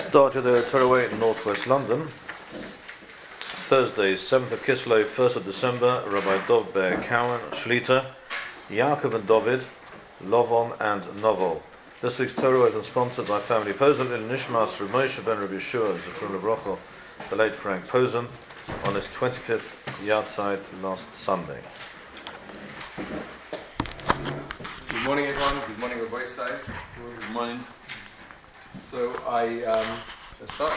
Started the Torah in northwest London. Thursday, 7th of Kislev, 1st of December, Rabbi Dov Ber Cowan, Shlita, Yaakov and David, Lovon and Novel. This week's Torah is sponsored by Family Posen in Nishmas Reb Moshe ben Rabbi Yeshua, Zechron Levracha, the late Frank Posen, on his 25th yahrzeit last Sunday. Good morning, everyone. Good morning, Rabbi Sai. Good morning. So let's start.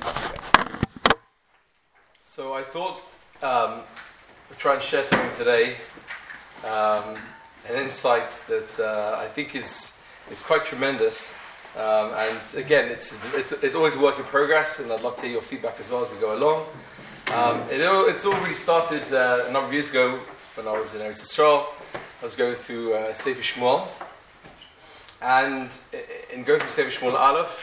So I thought we'll try and share something today, an insight that I think is quite tremendous. And again, it's always a work in progress, and I'd love to hear your feedback as well as we go along. It's already started a number of years ago when I was in Eretz Yisrael. I was going through Sefer Shmuel, and in going through Sefer Shmuel Aleph,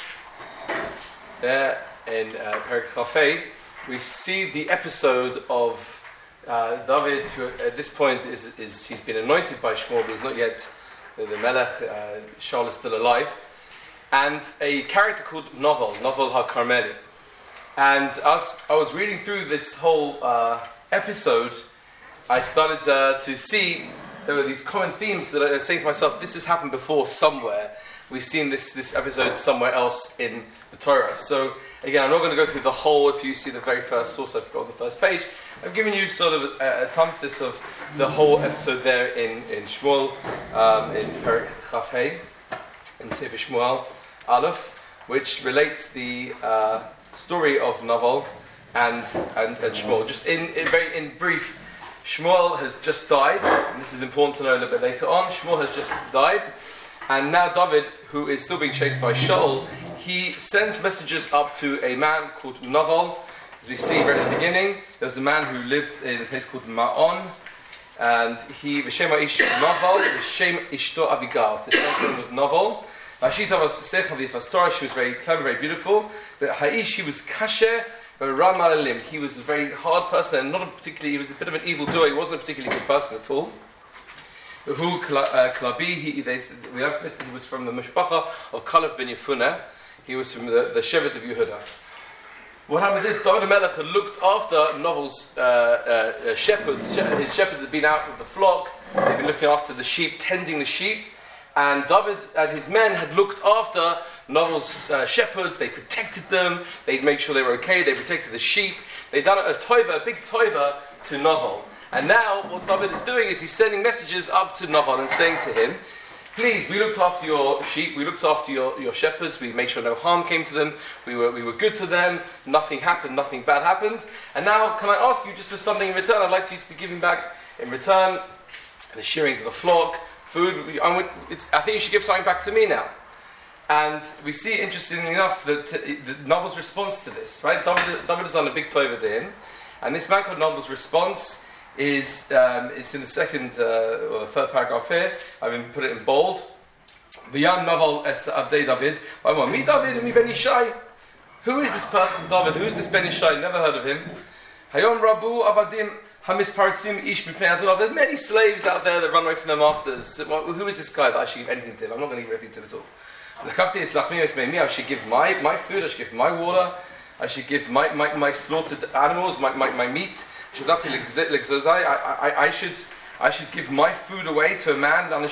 there in Perek Chafei, we see the episode of David, who at this point he's been anointed by Shmuel, but he's not yet the Melech. Shaul is still alive, and a character called Novel HaKarmeli. And as I was reading through this whole episode, I started to see there were these common themes that I was saying to myself, this has happened before somewhere. We've seen this episode somewhere else in the Torah. So again, I'm not going to go through the whole. If you see the very first source I've got on the first page, I've given you sort of a thumbnail of the whole episode there in Shmuel, in Perek Chafei, in Sefer Shmuel Aleph, which relates the story of Naval and Shmuel. Just in brief, Shmuel has just died, and this is important to know a little bit later on. Shmuel has just died, and now David, who is still being chased by Shaul, he sends messages up to a man called Naval. As we see right at the beginning, there was a man who lived in a place called Ma'on, and he, V'shem ha'ish Naval, V'shem ishto Avigal. His name was Naval. She was very clever, very beautiful, but Ha'ish, he was kasher, Ram Alalim. He was a very hard person, and he was a bit of an evil doer. He wasn't a particularly good person at all. Who Klabi? We have listed he was from the Mishpacha of Kalev ben Yefuneh. He was from the Shevet of Yehuda. What happens is David Melech had looked after Novel's shepherds. His shepherds had been out with the flock. They'd been looking after the sheep, tending the sheep. And David and his men had looked after Novel's shepherds. They protected them. They'd made sure they were okay. They protected the sheep. They'd done a big toiva to Novel. And now what David is doing is he's sending messages up to Novel and saying to him, please, we looked after your sheep. We looked after your shepherds. We made sure no harm came to them. We were good to them. Nothing happened. Nothing bad happened. And now can I ask you just for something in return? I'd like you to give him back in return the shearings of the flock, food. I think you should give something back to me now. And we see, interestingly enough, that Novel's response to this, right? David has done a big toiva to him, and this man called Novel's response is it's in the second or the third paragraph here. I've been put it in bold. V'yan Novel es avdei David. Mi David mi Ben Yishai. Who is this person, David? Who is this Ben Yishai? Never heard of him. Hayom Rabu Avadim. There's many slaves out there that run away from their masters. Who is this guy that I should give anything to him? I'm not going to give anything to him at all. I should give my food, I should give my water, I should give my slaughtered animals, my meat. I should give my food away to a man. I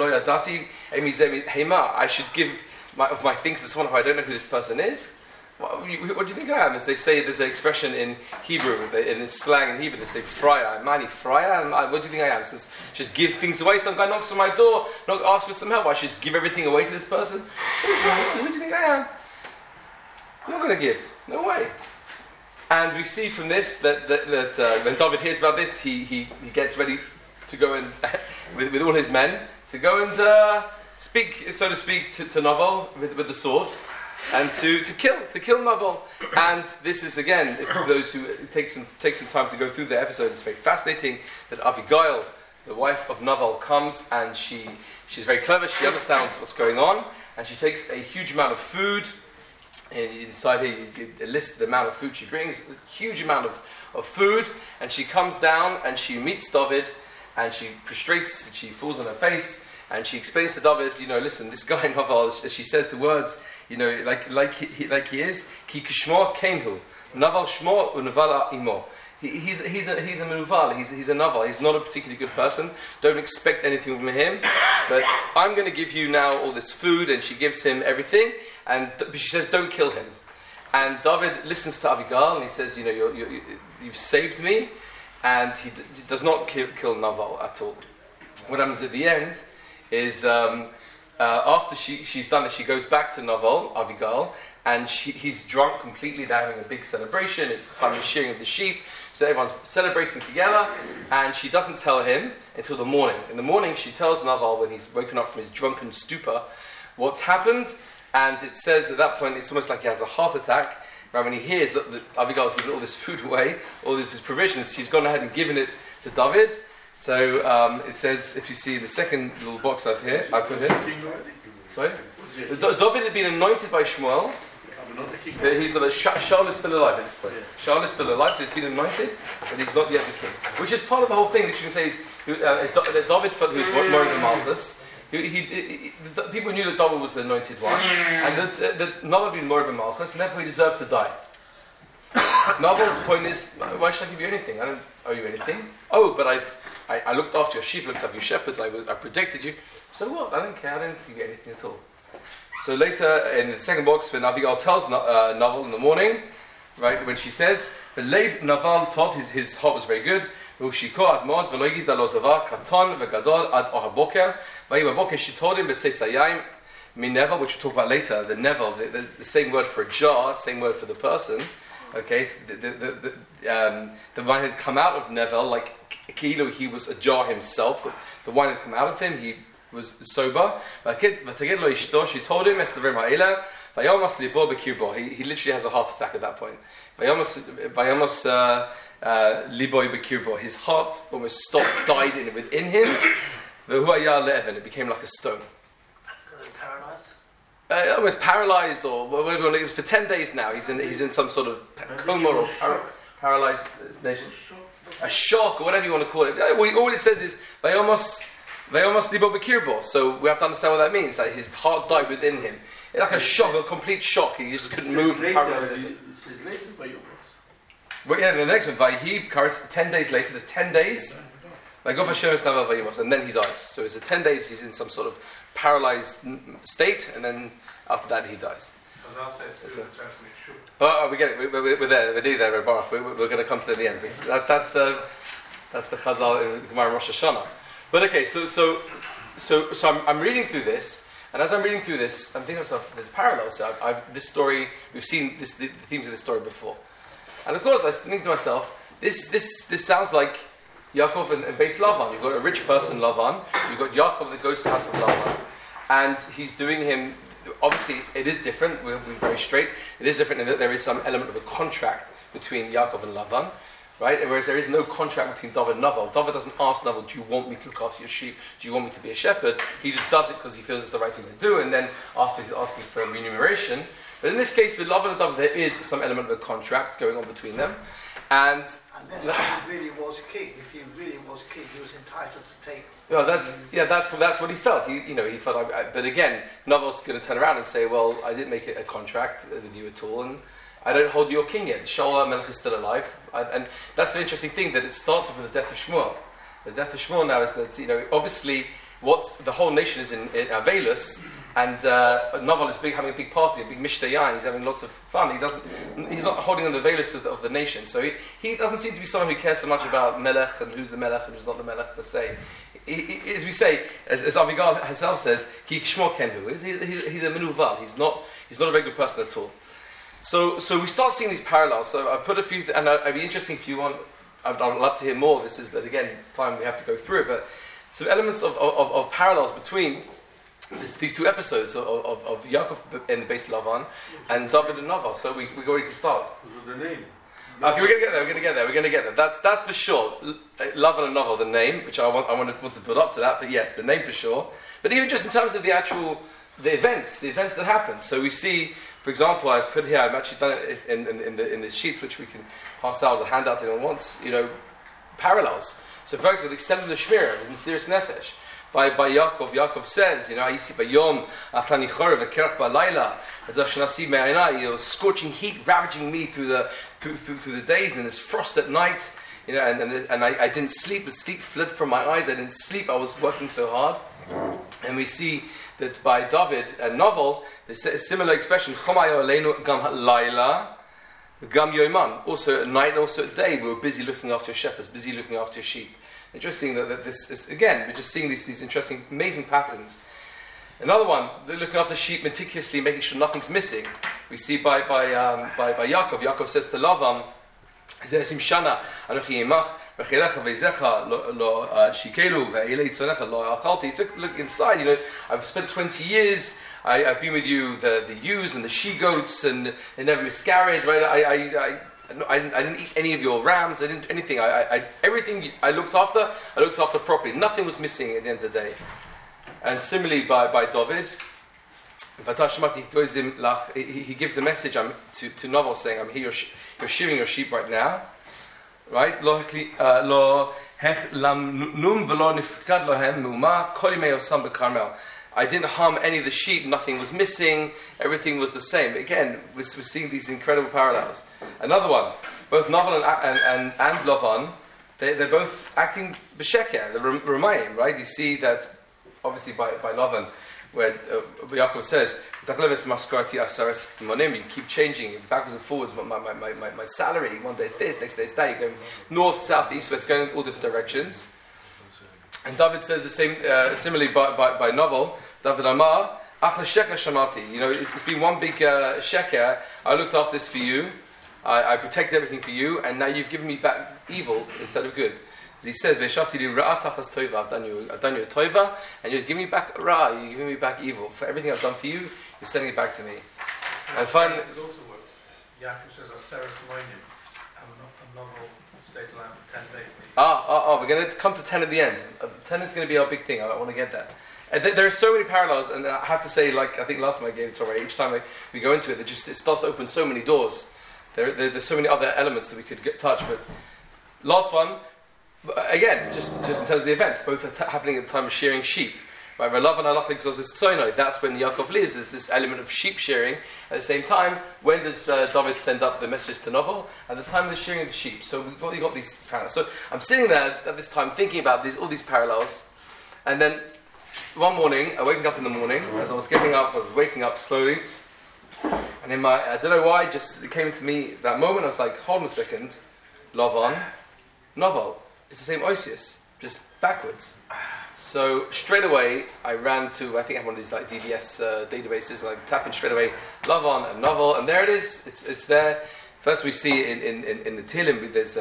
should give my things to someone who I don't know who this person is. What do you think I am? As they say, there's an expression in Hebrew, in slang in Hebrew, they say fryer, mani fryer. What do you think I am? Says, just give things away. Some guy knocks on my door, ask for some help. I should just give everything away to this person. Who do you think I am? I'm not going to give. No way. And we see from this that when David hears about this, he gets ready to go and with all his men to go and speak, so to speak, to Naval with the sword. And to kill Naval. And this is, again, for those who take some time to go through the episode, it's very fascinating that Avigail, the wife of Naval, comes and she's very clever, she understands what's going on, and she takes a huge amount of food. Inside here, you list the amount of food she brings, a huge amount of food, and she comes down and she meets David, and she prostrates, she falls on her face, and she explains to David, listen, this guy Naval, she says the words, like he is, ki kishmo kenhu, Naval shmo unavala imo. He's a menuval, he's a Naval, he's not a particularly good person, don't expect anything from him, but I'm going to give you now all this food, and she gives him everything, and she says, don't kill him. And David listens to Avigal, and he says, you've saved me, and he does not kill Naval at all. What happens at the end is, after she's done it, she goes back to Naval, Avigal, and he's drunk completely, they're having a big celebration, it's the time of shearing of the sheep, so everyone's celebrating together, and she doesn't tell him until the morning. In the morning, she tells Naval, when he's woken up from his drunken stupor, what's happened, and it says at that point, it's almost like he has a heart attack, right? When he hears that Abigail's given all this food away, all these provisions, she's gone ahead and given it to David. So it says, if you see the second little box I put here. Sorry? David had been anointed by Shmuel. Shaul is still alive at this point. Shaul is still alive, so he's been anointed, but he's not yet the king. Which is part of the whole thing that you can say is David felt he was more than Malchus. People knew that David was the anointed one, and that Naval had been more than Malchus, and therefore he deserved to die. Naval's point is, why should I give you anything? I don't owe you anything. Oh, but I looked after your sheep, looked after your shepherds, I protected you. So what? I don't care, I don't give you anything at all. So later in the second box, when Abigail tells Naval in the morning, right, when she says, "V'leiv Naval tov," his heart was very good. U'shiko ad mod v'lo yigid lo davar katon v'gadol ad or haboker. V'yi b'boker she told him b'tzetzayim min nevel, which we'll talk about later. The nevel, the same word for a jar, same word for the person. Okay, the wine had come out of nevel like Kilo. He was a jar himself. The wine had come out of him. He was sober. She told him, he literally has a heart attack at that point. His heart almost stopped, died within him. It became like a stone. Almost paralyzed, or it was for 10 days now. He's in some sort of coma or paralyzed nation. A shock, or whatever you want to call it. All it says is so we have to understand what that means. That his heart died within him. It's like a shock, a complete shock. He just couldn't move. Well, yeah, the next one, Vayhi, 10 days later, there's 10 days. And then he dies. So it's 10 days he's in some sort of paralyzed state, and then after that he dies. We get it. We're there. We're nearly there, Baruch. We're going to come to the end. That's the Chazal in Gemara Rosh Hashanah. But okay, so I'm reading through this, and as I'm reading through this, I'm thinking to myself, there's parallels. So this story, we've seen the themes of this story before, and of course I was thinking to myself, this sounds like Yaakov and Beis Lavan. You've got a rich person, Lavan. You've got Yaakov that goes to the house of Lavan, and he's doing him. Obviously, it is different. We'll be very straight. It is different in that there is some element of a contract between Yaakov and Lavan. Right? Whereas there is no contract between David and Naval. David doesn't ask Naval, do you want me to look after your sheep? Do you want me to be a shepherd? He just does it because he feels it's the right thing to do, and then after he's asking for a remuneration. But in this case, with Lavan and David, there is some element of a contract going on between them. And unless he really was king, if he really was king, he was entitled to take. Well, that's what he felt. He felt. But again, Naval's going to turn around and say, well, I didn't make it a contract with you at all, and I don't hold you king yet. Shaul HaMelech is still alive. And that's the interesting thing, that it starts off with the death of Shmuel. The death of Shmuel now is that, obviously, what the whole nation is in Avelus, and Naval is having a big party, a big Mishtayah, he's having lots of fun. He's not holding on the Avelus of the nation. So he doesn't seem to be someone who cares so much about Melech and who's the Melech and who's not the Melech per se. As we say, as Abigail herself says, Ki Shmo Kenhu, he's a menuval. He's not a very good person at all. So we start seeing these parallels. So I put a few, and it'd be interesting if you want. I'd love to hear more of this. But again, time we have to go through it. But some elements of parallels between these two episodes of Yaakov in the Beis Lavan and David and Naval. So we already can start. The name. Okay, we're going to get there. That's for sure. Lavan and Naval, the name, which I want to put up to that. But yes, the name for sure. But even just in terms of the events that happen. So we see, for example, I've put here, I've actually done it in the sheets which we can pass out or hand out to anyone wants, parallels. So for example, the extent of the Shmirah, the mysterious Nefesh. by Yaakov. Yaakov says, Ayisi bayom achlani chorev v'kerach b'layla. It was scorching heat ravaging me through the days, and there's frost at night. And I didn't sleep. The sleep fled from my eyes. I didn't sleep. I was working so hard. And we see that by David and Novel, there's a similar expression. Chomayo aleinu gam layla, gam yoman. Also at night, also at day, we were busy looking after your shepherds, busy looking after your sheep. Interesting that this is, again, we're just seeing these interesting, amazing patterns. Another one, they're looking after the sheep meticulously, making sure nothing's missing. We see by Yaakov. Yaakov says to Lavan, "Zesim shana anochi yimach v'chilecha v'zecha lo shikelu ve'ilei tzonecha lo achalti." He took a look inside. I've spent 20 years. I've been with you, the ewes and the she goats, and they never miscarried. Right? I didn't eat any of your rams. I didn't do anything. Everything I looked after properly. Nothing was missing at the end of the day. And similarly by David, he gives the message to Novel saying, "I'm here. You're shearing your sheep right now, right? I didn't harm any of the sheep. Nothing was missing. Everything was the same." Again, we're seeing these incredible parallels. Another one, both Novel and Lavan, they're both acting b'sheker. They're Ramayim, right? You see that. Obviously by Lavan, where Yaakov says, "You keep changing backwards and forwards. My salary, one day it's this, next day it's that. You're going north, south, east, west, going in all different directions." And David says the same. Similarly by Novel, David Amar, "Achla sheker shamati." It's been one big sheker. I looked after this for you. I protected everything for you, and now you've given me back evil instead of good. As he says, I've done you a toiva, and you're giving me back ra, you're giving me back evil. For everything I've done for you, you're sending it back to me. And finally, it also works. Yaakov says, "Aseres moinim." I'm not going to stay till I'm 10 days. We're going to come to 10 at the end. 10 is going to be our big thing. I want to get that. And there are so many parallels, and I have to say, like I think last time I gave it to Torah, each time we go into it, it starts to open so many doors. There's so many other elements that we could touch. But last one. Again, just in terms of the events, both are happening at the time of shearing sheep. Right? That's when Yaakov lives. There's this element of sheep shearing. At the same time, when does David send up the messages to Novel? At the time of the shearing of the sheep. So we've got these parallels. So I'm sitting there at this time thinking about all these parallels. And then one morning, waking up in the morning, as I was getting up, I was waking up slowly. And I don't know why, it came to me that moment. I was like, hold on a second. Lavan, Novel. It's the same Osius, just backwards. So straight away, I ran to, I think I have one of these like DBS databases, and I tap in straight away, Lavan and Novel, and there it is. It's there. First we see in the Tehillim, there's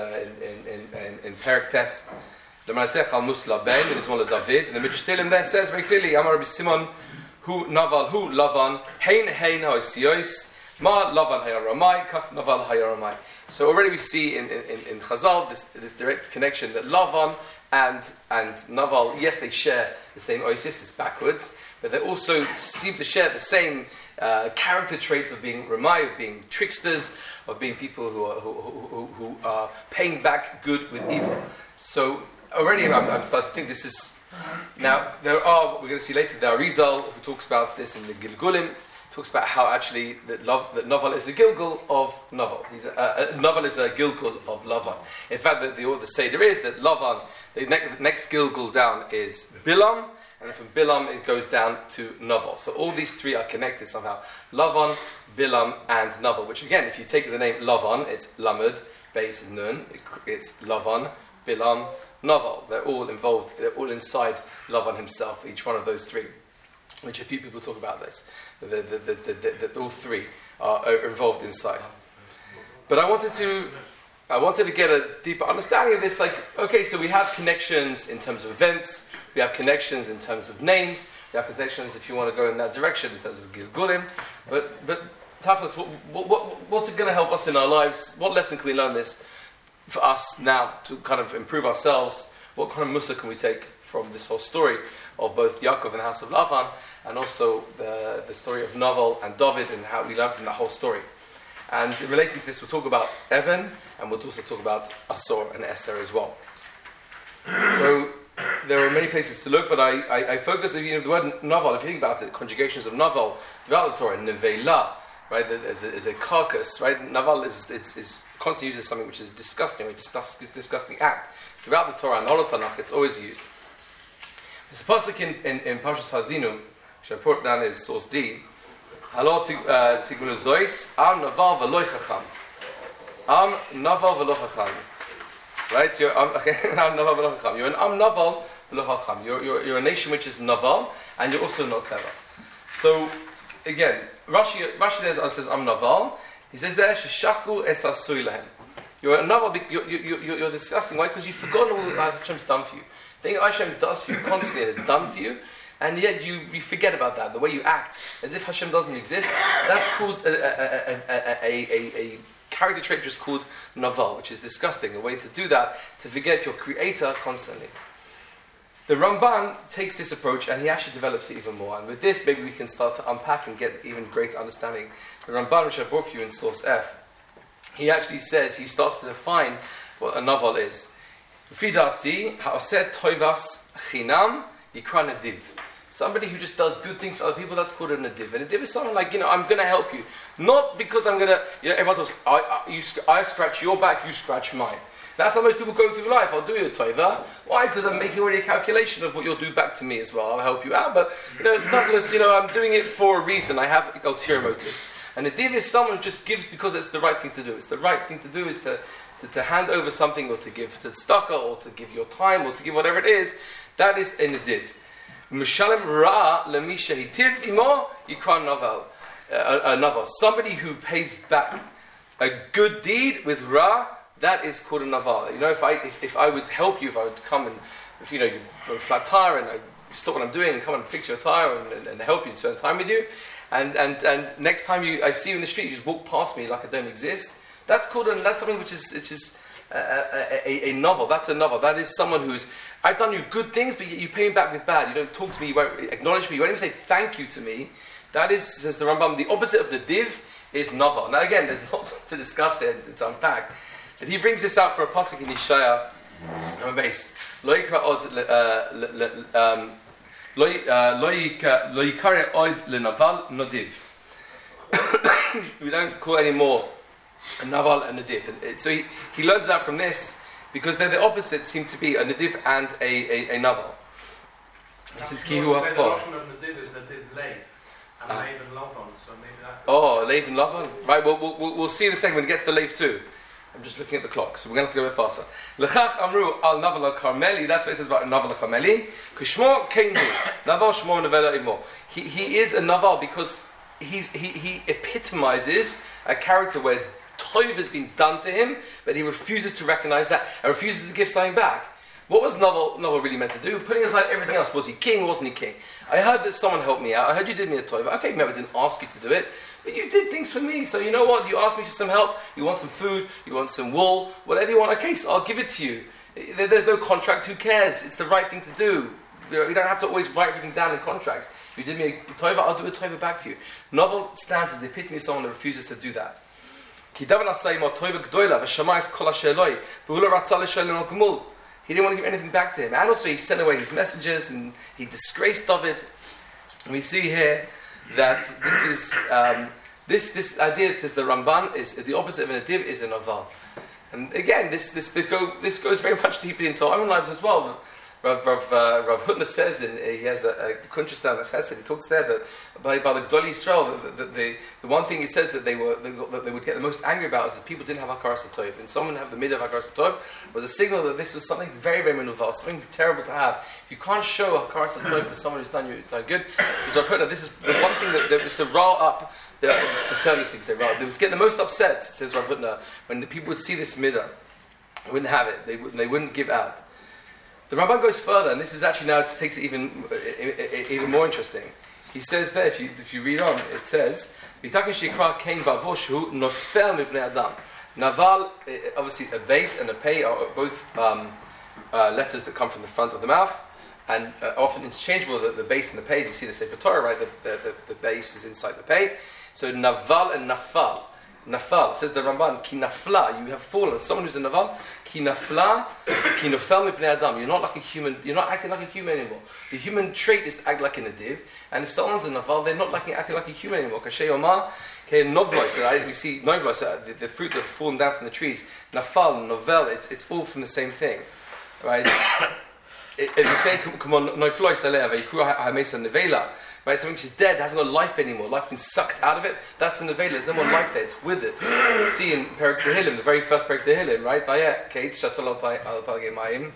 in Perek Tes, L'Manatzech al Musla Ben, it is one of David, and the Midrash Tehillim there says very clearly, Amar Rabbi Simon, Hu Naval, Hu Lavan, Hein Ha'Osios, Ma Lavan Hayaramai, Kach Naval Hayaramai. So already we see in Chazal this direct connection that Lavan and Naval, yes, they share the same Oasis, this backwards, but they also seem to share the same character traits of being Ramai, of being tricksters, of being people who are paying back good with evil. So already I'm starting to think this is... Now, we're going to see later, the Arizal, who talks about this in the Gilgulim, talks about how actually that Novel is a Gilgul of Novel. Novel is a Gilgul of Lavan. In fact, the Seder is that Lavan, the next Gilgul down is Bilam, and then from Bilam it goes down to Novel. So all these three are connected somehow. Lavan, Bilam, and Novel, which again, if you take the name Lavan, it's Lamed, Beis, Nun, it's Lavan, Bilam, Novel. They're all involved, they're all inside Lavan himself, each one of those three. Which a few people talk about this, that all three are involved inside. But I wanted to get a deeper understanding of this. Like, okay, so we have connections in terms of events, we have connections in terms of names, we have connections if you want to go in that direction in terms of Gilgulim. But Tachlis, what's it going to help us in our lives? What lesson can we learn this for us now to kind of improve ourselves? What kind of mussar can we take from this whole story of both Yaakov and the house of Lavan, and also the story of Novel and David, and how we learn from that whole story? And relating to this, we'll talk about Evan, and we'll also talk about Asor and Eser as well. So, there are many places to look, but I focus on the word naval. If you think about it, conjugations of naval throughout the Torah, nevela, right? There's a carcass, right? Naval is constantly used as something which is disgusting, or disgusting act. Throughout the Torah and the whole Tanakh, it's always used. There's a pasuk in Parshas Hazinu, which I put down as source D. Halo tigmulu zois am naval v'loy chacham. Am naval v'lo chacham. Right? You're am naval v'lo chacham. You're an am naval v'lo chacham. You're a nation which is naval, and you're also not clever. So again, Rashi there says am naval. He says there sheshachu es asui lahem. You're a naval. You're disgusting. Why? Because you've forgotten all that Hashem's done for you. The thing Hashem does for you constantly and has done for you, and yet you forget about that. The way you act as if Hashem doesn't exist. That's called a character trait which is called naval, which is disgusting. A way to do that, to forget your Creator constantly. The Ramban takes this approach and he actually develops it even more. And with this, maybe we can start to unpack and get even greater understanding. The Ramban, which I brought for you in source F, he actually says, he starts to define what a naval is. Fidasi, ha'oseh toivas chinam yikra nadiv. Somebody who just does good things for other people, that's called a nadiv. And a nadiv is someone like, I'm going to help you. Not because I'm going to, everyone tells I scratch your back, you scratch mine. That's how most people go through life. I'll do you a tova. Why? Because I'm making already a calculation of what you'll do back to me as well. I'll help you out. But, Douglas, I'm doing it for a reason. I have ulterior motives. And a div is someone who just gives because it's the right thing to do. It's the right thing to do is to hand over something, or to give to the tzedakah, or to give your time, or to give whatever it is. That is a nadiv. Mishalem ra lemisha hitiv imo yikra naval. A naval. Somebody who pays back a good deed with ra, that is called a naval. If I would help you, if I would come and, if you've got a flat tire and I stop what I'm doing and come and fix your tire and help you and spend time with you, and next time I see you in the street, you just walk past me like I don't exist. That's something which is a novel. That's a novel. That is someone who's, I've done you good things, but you pay me back with bad. You don't talk to me, you won't acknowledge me, you won't even say thank you to me. That is, says the Rambam, the opposite of the div is novel. Now again, there's lots to discuss here, to unpack. But he brings this out for a pasuk in Yeshaya on base. Lo yikare od lenaval nodiv. We don't call anymore a naval and nadiv. So he learns that from this, because they're the opposite, seem to be a nadiv and a naval. He says ki hu hafar. The notion of nadiv is nadiv leiv, and leiv and lavan. So maybe that. Oh, leiv and lavan. Right. We'll see in a second when we get to the leiv too. I'm just looking at the clock, so we're going to have to go a bit faster. Lechach amru al naval al-karmeli. That's what it says about naval al-karmeli. Kushmo keinu naval shmo nevela imo. He is a naval because he epitomizes a character where tov has been done to him, but he refuses to recognize that and refuses to give something back. What was Naval really meant to do? Putting aside everything else, was he king? Wasn't he king? I heard that someone helped me out. I heard you did me a tov. Okay, maybe I didn't ask you to do it, but you did things for me. So you know what? You asked me for some help. You want some food. You want some wool. Whatever you want. Okay, so I'll give it to you. There's no contract. Who cares? It's the right thing to do. You don't have to always write everything down in contracts. You did me a tova, I'll do a tova back for you. Naval stands as the epitome of someone that refuses to do that. He didn't want to give anything back to him. And also he sent away his messengers and he disgraced David. And we see here that this is this idea, says the Ramban, is the opposite of an nadiv is a naval. And again, this goes very much deeply into our own lives as well. Rav Hutner says, and he has a kuntres down the Chesed, he talks there that by the Gdolei Yisrael, the one thing he says that they would get the most angry about is that people didn't have Hakaras HaTov. And someone have the midah of Hakaras HaTov was a signal that this was something very, very menuval, something terrible to have. If you can't show Hakaras HaTov to someone who's done you good, says Rav Hutner, this is the one thing that was to rile up to certain things. They was getting the most upset, says Rav Hutner, when the people would see this midah. They wouldn't have it. They wouldn't give out. The Ramban goes further, and this is actually now takes it even more interesting. He says there, if you read on, it says, Naval, obviously a vase and a pei are both letters that come from the front of the mouth, and often interchangeable. The base and the pei, you see the Sefer Torah, right? The base is inside the pei. So naval and nafal Nafal, says the Ramban, ki nafla, you have fallen. Someone who's a naval, ki nafla, ki nofel mipnei adam. You're not like a human, you're not acting like a human anymore. The human trait is to act like a nadiv, and if someone's a naval, they're not acting like a human anymore. Kashay Omar, novlois, we see novlois, the fruit that have fallen down from the trees. Nafal, novel, it's all from the same thing. Right? If you say, come on, noiflois aleh, veikura ha'mesa nevela, right, something which is dead, hasn't got life anymore, life been sucked out of it, that's a nevela, there's no more life there, it's with it. You see in Perek Tehillim, the very first Perek Tehillim, right, Vayeh, Kate, Shatol al Palgei Mayim,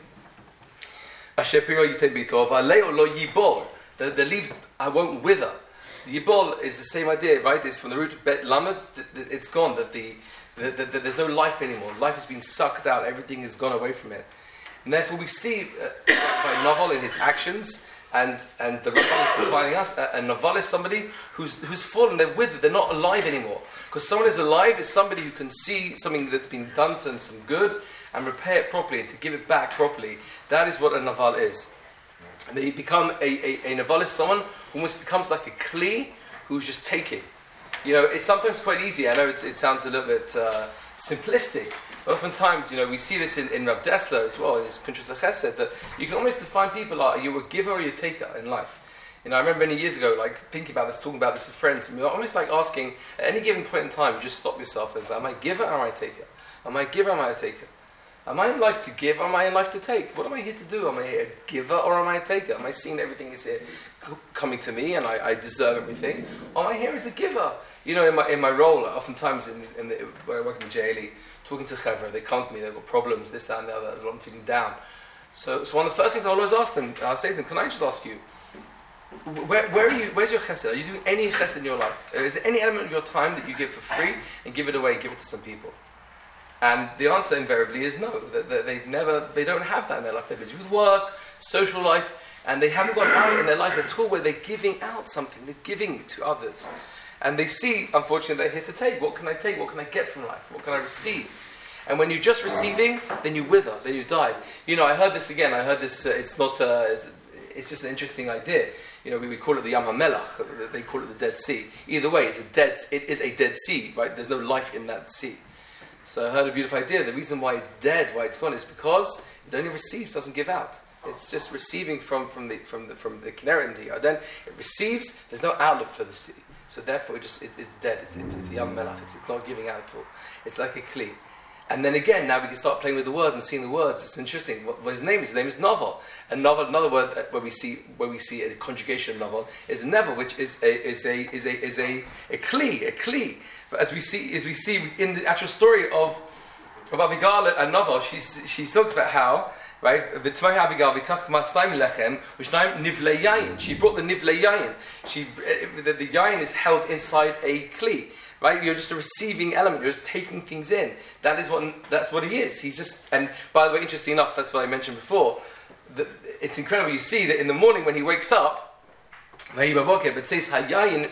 Asher Piro Yitem Bito, Valeo lo yibol, the leaves I won't wither. Yibol is the same idea, right, it's from the root of Bet Lamed, it's gone, that there's no life anymore, life has been sucked out, everything has gone away from it. And therefore we see by Naval in his actions, and the Ramban is defining us, a Naval is somebody who's fallen, they're withered, they're not alive anymore. Because someone who's alive is somebody who can see something that's been done to them, some good, and repair it properly, and to give it back properly. That is what a Naval is. And they become a Naval is someone who almost becomes like a Kli, who's just taking. You know, it's sometimes quite easy, I know it sounds a little bit simplistic, but oftentimes, you know, we see this in Rav Dessler as well, in his Kuntres HaChesed, that you can almost define people are you a giver or you a taker in life. You know, I remember many years ago, like, thinking about this, talking about this with friends, and we were almost like asking, at any given point in time, you just stop yourself and, am I a giver or am I a taker? Am I a giver or am I a taker? Am I in life to give or am I in life to take? What am I here to do? Am I a giver or am I a taker? Am I seeing everything is here coming to me and I deserve everything? Or am I here as a giver? You know, in my role, oftentimes when I work in the JLE, talking to Chevra, they come to me, they've got problems, this, that, and the other, I'm feeling down. So one of the first things I always ask them, I'll say to them, can I just ask you, where are you, where's your chesed? Are you doing any chesed in your life? Is there any element of your time that you give for free and give it away, give it to some people? And the answer invariably is no. They don't have that in their life. They're busy with work, social life, and they haven't got out in their life at all where they're giving out something, they're giving to others. And they see, unfortunately, they're here to take. What can I take? What can I get from life? What can I receive? And when you're just receiving, then you wither, then you die. You know, I heard this again. It's just an interesting idea. You know, we call it the Yam HaMelach. They call it the Dead Sea. Either way, it is a dead sea, right? There's no life in that sea. So I heard a beautiful idea. The reason why it's dead, why it's gone, is because it only receives, doesn't give out. It's just receiving from the Kinneret and the Yarden. It receives. There's no outlet for the sea. So therefore, it's dead. It's a Yam Melach. It's not giving out at all. It's like a Kli. And then again, now we can start playing with the words and seeing the words. It's interesting. What his name is? His name is Novel. And Novel, another word where we see a conjugation of Novel is Nevel, which is a Kli. But as we see in the actual story of Abigail and Novel, she talks about how. Right? She brought the nivlei yayin. The yayin is held inside a kli. Right? You're just a receiving element. You're just taking things in. That's what he is. He's just. And by the way, interesting enough, that's what I mentioned before. It's incredible. You see that in the morning when he wakes up, but says hayayin.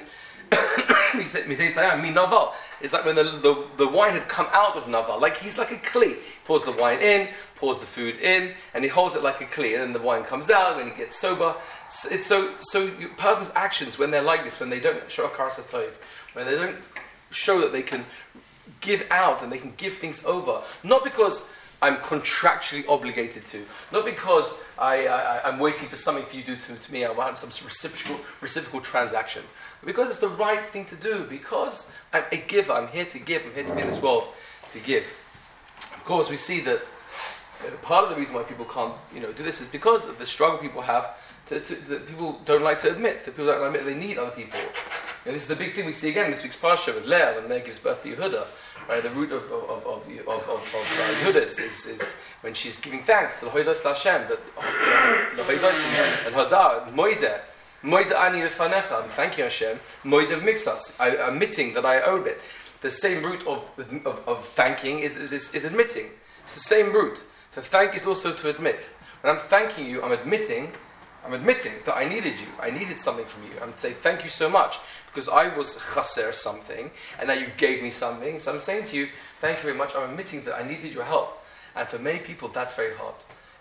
It's like when the wine had come out of Naval, like he's like a kli. He pours the wine in, pours the food in, and he holds it like a kli, and then the wine comes out when he gets sober. It's so person's actions when they're like this, when they don't show a karas hatov, when they don't show that they can give out and they can give things over, not because I'm contractually obligated to, not because I'm waiting for something for you to do to me, I want some reciprocal transaction, but because it's the right thing to do, because I'm a giver, I'm here to give, I'm here to be in this world to give. Of course, we see that part of the reason why people can't do this is because of the struggle people have that people don't like to admit, that people don't like to admit they need other people. And this is the big thing we see again in this week's parsha with Leah, when Leah gives birth to Yehuda. Right, the root of Yehuda is when she's giving thanks to the Hodos Hashem, but the Hodos and Hodah, Moide ani lefanecha, thank you Hashem, Moide mixas, I'm admitting that I owe it. The same root of thanking is admitting. It's the same root. So thank is also to admit. When I'm thanking you, I'm admitting that I needed you. I needed something from you. I'm saying thank you so much because I was chaser something and now you gave me something. So I'm saying to you, thank you very much. I'm admitting that I needed your help. And for many people, that's very hard.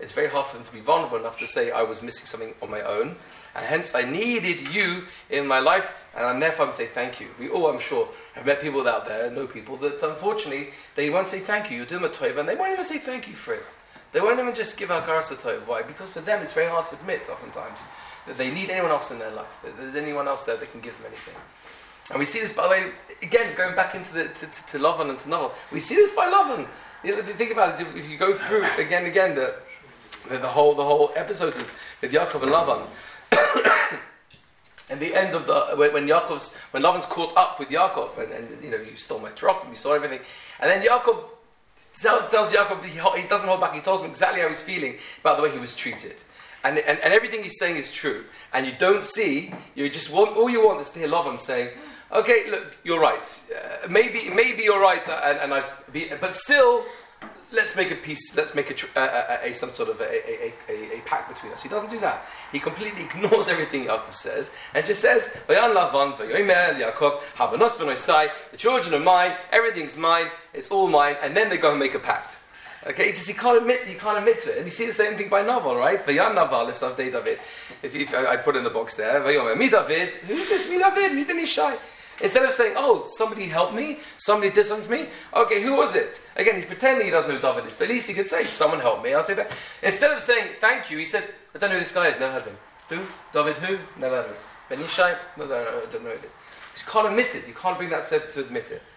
it's very hard for them to be vulnerable enough to say, I was missing something on my own, and hence I needed you in my life, and therefore I'm saying thank you. We all, I'm sure, have met people out there, know people that unfortunately, they won't say thank you. You do them a tov, and they won't even say thank you for it. They won't even just give a garasa tov. Why? Because for them it's very hard to admit, oftentimes, that they need anyone else in their life, that there's anyone else there that can give them anything. And we see this, by the way, again, going back into to Lavan and to Novel, we see this by Lavan. You know, think about it, if you go through again and again the whole episodes with Yaakov and Lavan, and the end of when Lavan's caught up with Yaakov, and you know, you stole my teraphim, you stole everything, and then Yaakov tells Yaakov, he doesn't hold back, he tells him exactly how he's feeling about the way he was treated. And everything he's saying is true. And you don't see, all you want is to hear Lavan saying, okay, look, you're right. Maybe you're right, but still, let's make a peace. Let's make some sort of a pact between us. He doesn't do that. He completely ignores everything Yaakov says and just says, "Vayan Lavan, vayomer Yaakov, habanos b'nosai. The children are mine. Everything's mine. It's all mine." And then they go and make a pact. Okay, he can't admit to it. And you see the same thing by Naval, right? Vayan Naval is of David. If I put in the box there, Vayomer mi David. Who is this? Mi David. Mi Benishai. Instead of saying, oh, somebody helped me, somebody did something to me, okay, who was it? Again, he's pretending he doesn't know who David is, but at least he could say, someone helped me, I'll say that. Instead of saying, thank you, he says, I don't know who this guy is, never heard of him. Who? David who? Never heard of him. Benishai? No, I don't know who it is. You can't admit it, you can't bring that self to admit it.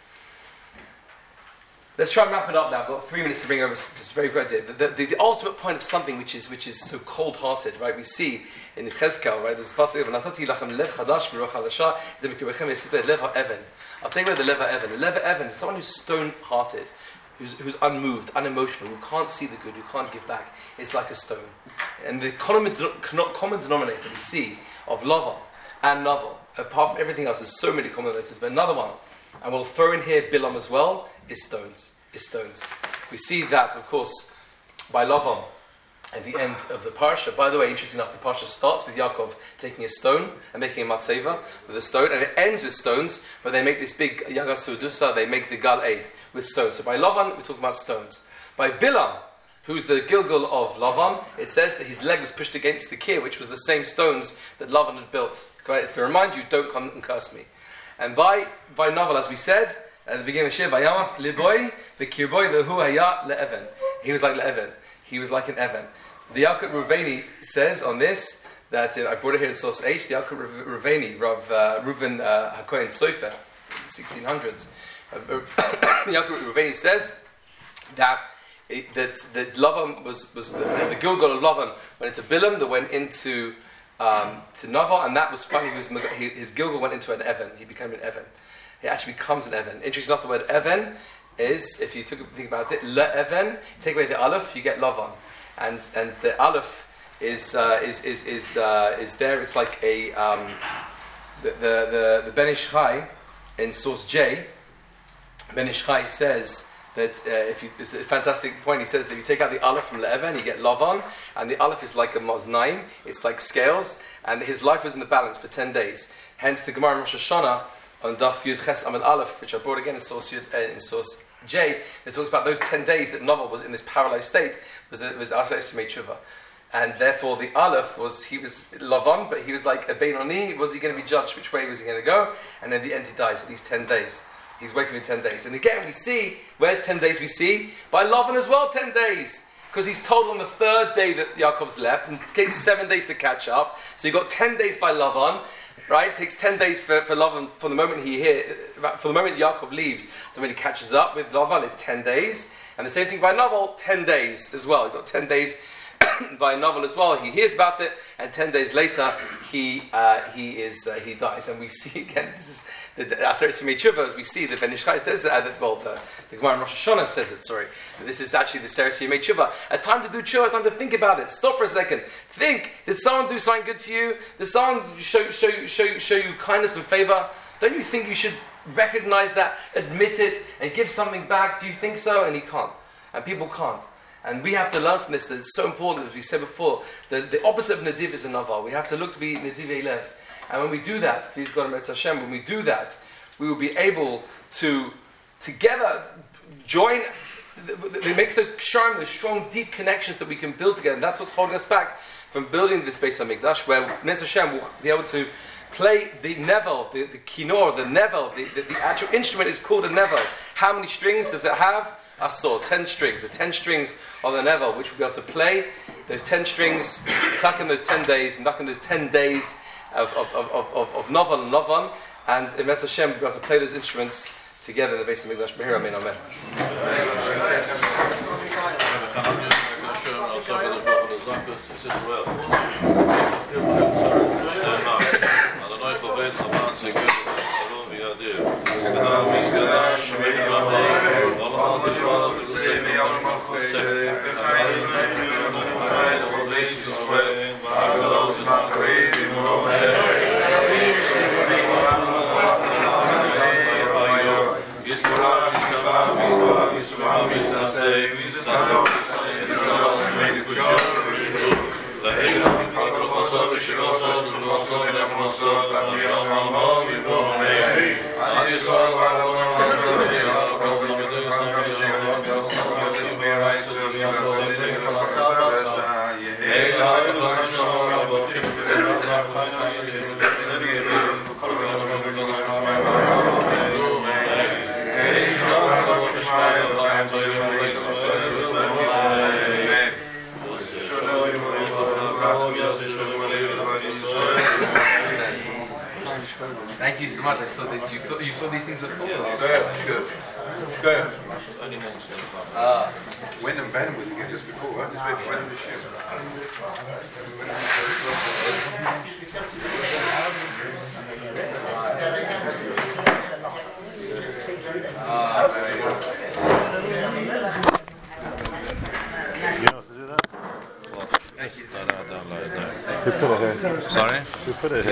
Let's try and wrap it up now. I've got 3 minutes to bring over just very quickly. The ultimate point of something which is so cold-hearted, right? We see in Chezkel, right? There's a passage of Natati lachem lev chadash v'roch halasha debekivechem yisiteh lev ha'even. I'll take away the lev ha'even. The lev ha'even is someone who's stone-hearted, who's unmoved, unemotional, who can't see the good, who can't give back. It's like a stone. And the common denominator we see of Lavan and Naval, apart from everything else, there's so many common denominators, but another one, and we'll throw in here Bilam as well, is stones. We see that, of course, by Lavan at the end of the parsha. By the way, interesting enough, the parsha starts with Yaakov taking a stone and making a matzeva with a stone, and it ends with stones, but they make this big Yagas Sudusa, they make the Gal Eid with stones. So by Lavan, we're talking about stones. By Bilam, who's the Gilgal of Lavan, it says that his leg was pushed against the kir, which was the same stones that Lavan had built. It's to remind you, don't come and curse me. And by Naval, as we said, at the beginning of the Shir, Vayamas liboy v'kirboy v'hu haya le'even. He was like le'even. He was like an Evan. The Yaakov Ruveni says on this, that I brought it here in source H, the Yaakov Ruveni, Rav Reuven HaKohen Sofer, 1600s. The Yaakov Ruveni says that Lavan was the Gilgal of Lavan went into Bilam, that went into to Naval, and that was funny. His Gilgal went into an Evan. He became an Evan. He actually becomes an Evan. Interesting enough, the word Evan is, if you think about it, Le-Evan, take away the Aleph, you get Lavan. And the Aleph is there, it's like a, the Ben Ish Chai, in source J, Ben Ish Chai says that, it's a fantastic point, he says that if you take out the Aleph from Le-Evan, you get Lavan, and the Aleph is like a Maznaim, it's like scales, and his life was in the balance for 10 days. Hence the Gemara in Rosh Hashanah, on Daf Yud Ches Amud Aleph, which I brought again in source J, it talks about those 10 days that Novel was in this paralyzed state, was Asa Estimate Tshuva. And therefore the Aleph he was Lavan, but he was like a Beinoni. Was he going to be judged? Which way was he going to go? And in the end he dies at these 10 days. He's waiting for 10 days. And again we see, where's 10 days we see? By Lavan as well, 10 days. Because he's told on the third day that Yaakov's left, and it takes 7 days to catch up. So you've got 10 days by Lavan. Right, it takes 10 days for Lavan from the moment from the moment Yaakov leaves to when he catches up with Lavan. It's 10 days, and the same thing by Naval, 10 days as well. You've got 10 days by Naval as well. He hears about it, and 10 days later he dies. And we see again, this is the Aseret Simei Tshuva, as we see the Ben Ish Chai says that. The Gemara in Rosh Hashanah says it. Sorry, this is actually the Aseret Simei Tshuva. A time to do tshuva, a time to think about it. Stop for a second. Think. Did someone do something good to you? Did someone show you kindness and favor? Don't you think you should recognize that, admit it, and give something back? Do you think so? And he can't, and people can't. And we have to learn from this that it's so important, as we said before, the opposite of Nadiv is a Naval. We have to look to be Nadiv Elev. And when we do that, please God and Hashem, when we do that, we will be able to together join it makes those ksharim, those strong, deep connections that we can build together. And that's what's holding us back from building this Beis HaMikdash, where Be'ez Hashem will be able to play the nevel, the kinor, the nevel. The actual instrument is called a nevel. How many strings does it have? I saw 10 strings. The 10 strings of the nevel, which we'll be able to play. Those 10 strings, tuck in those 10 days, tuck in those 10 days of novel and lovan, and in Be'ez Hashem we'll be able to play those instruments together in the Beis HaMikdash. Behir Amen, Amen. Thank you so much. I saw that you thought these things were full. Yeah, good. When and Ben was again just before, right? Just before when You know how to do that? Thank you. No, I don't like that. Who put it here? Sorry? Who put it here?